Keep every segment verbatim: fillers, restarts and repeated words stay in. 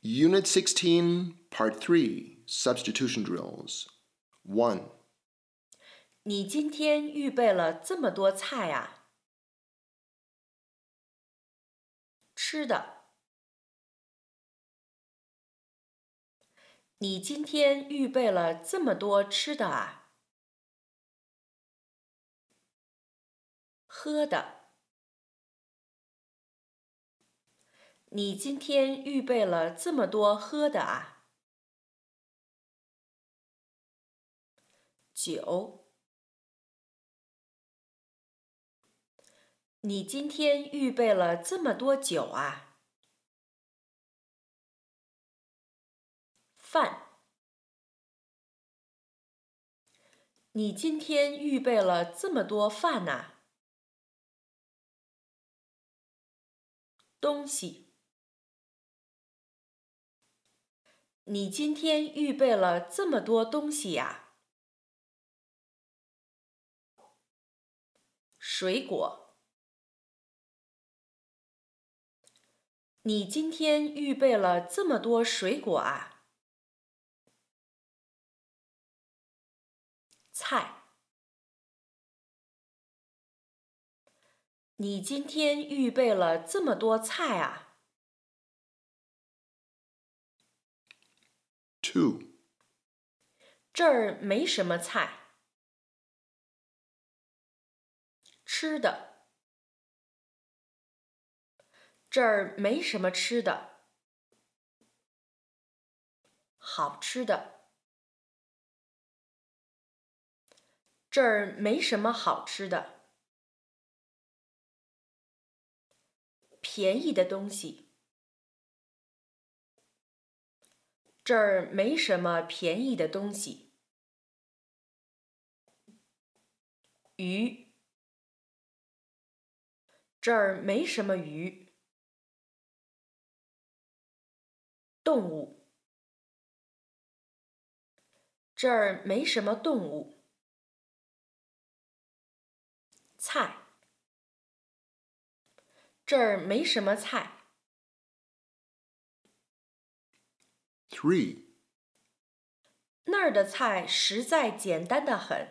Unit sixteen, Part three, Substitution Drills. one. 你今天预备了这么多菜啊？吃的。你今天预备了这么多吃的啊？喝的。你今天预备了这么多喝的啊？酒。你今天预备了这么多酒啊？饭。你今天预备了这么多饭呐？东西。你今天预备了这么多东西呀？水果。你今天预备了这么多水果啊？菜。你今天预备了这么多菜啊？ two. 这儿没什么菜。吃的。这儿没什么吃的。好吃的。这儿没什么好吃的。便宜的东西。这儿没什么便宜的东西。鱼。这儿没什么鱼。动物。这儿没什么动物。菜。这儿没什么菜。 three. 那儿的菜实在简单得很。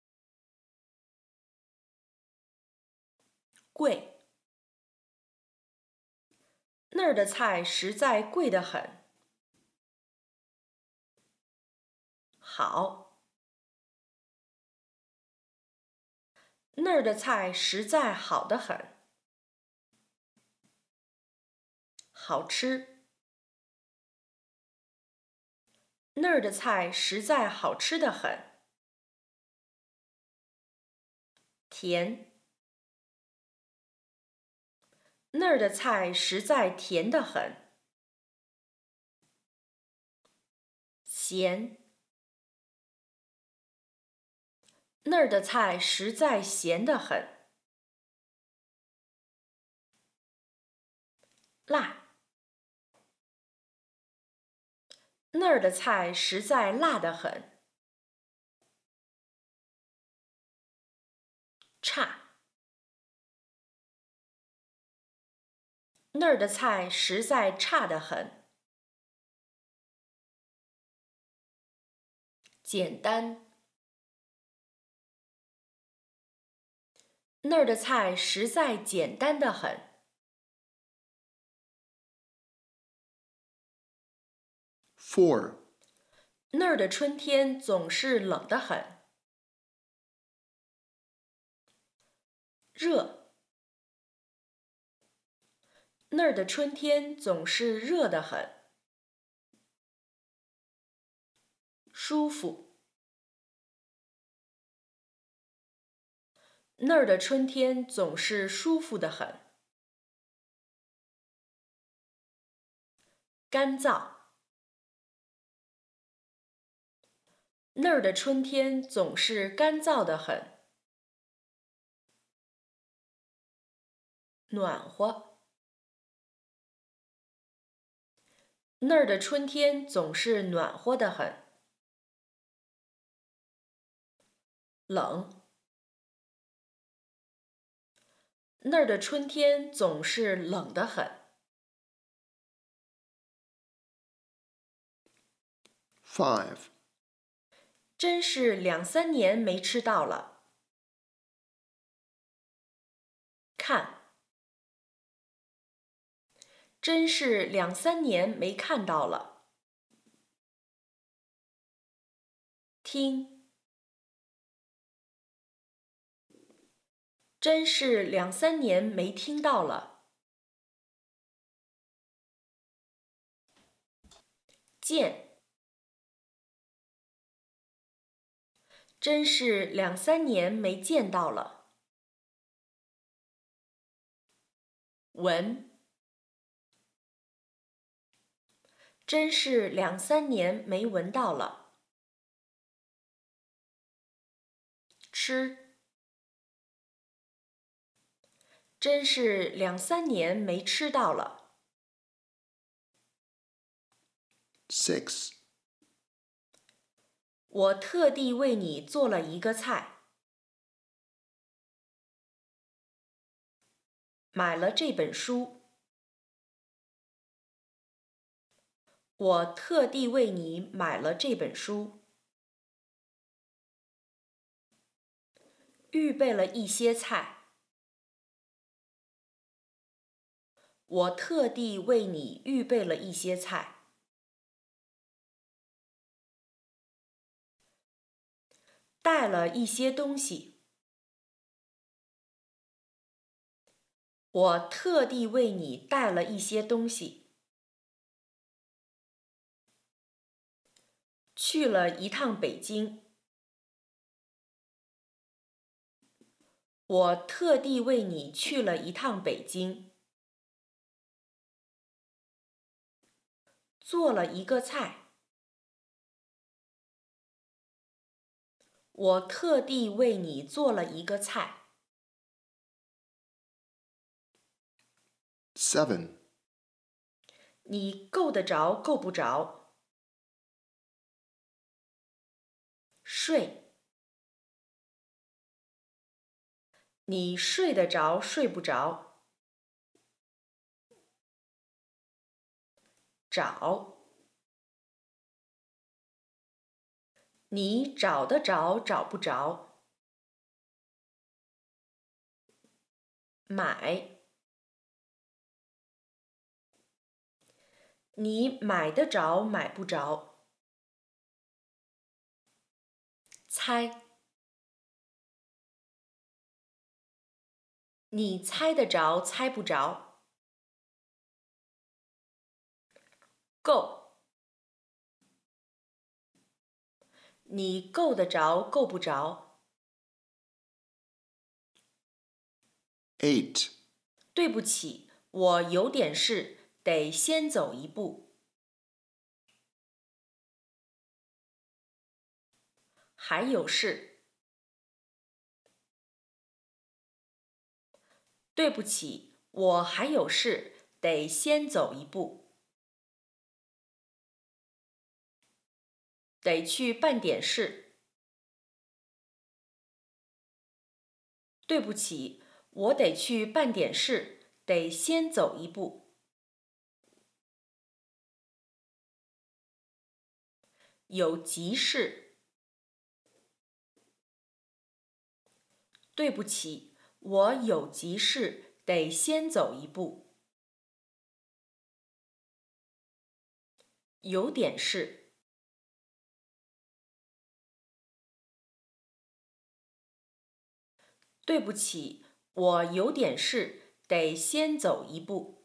贵。那儿的菜实在贵得很。好。那儿的菜实在好得很。好吃。那儿的菜实在好吃得很。甜。那儿的菜实在甜得很。咸。那儿的菜实在咸得很。辣。那儿的菜实在辣得很。差。那儿的菜实在差得很。简单。那儿的菜实在简单得很。 four. 那儿的春天总是冷得很。热。那儿的春天总是热得很。舒服。那儿的春天总是舒服得很。干燥。那儿的春天总是干燥得很。暖和。那儿的春天总是暖和得很。冷。那儿的春天总是冷得很。 Five. 真是两三年没吃到了。看，真是两三年没看到了。听，真是两三年没听到了。见，真是两三年没见到了。闻，真是两三年没闻到了。吃，真是两三年没吃到了。 Six. 我特地为你做了一个菜，买了这本书。我特地为你买了这本书，预备了一些菜。我特地为你预备了一些菜。带了一些东西。我特地为你带了一些东西。去了一趟北京。我特地为你去了一趟北京。做了一个菜。我特地为你做了一个菜。 Seven. 你够得着够不着？睡。你睡得着睡不着？找。你找得着找不着？买。你买得着买不着？猜。你猜得着猜不着？够。你够得着够不着？ Eight. 对不起，我有点事，得先走一步。还有事。对不起，我还有事，得先走一步。得去办点事。对不起，我得去办点事，得先走一步。有急事。对不起，我有急事，得先走一步。有点事。对不起，我有点事，得先走一步。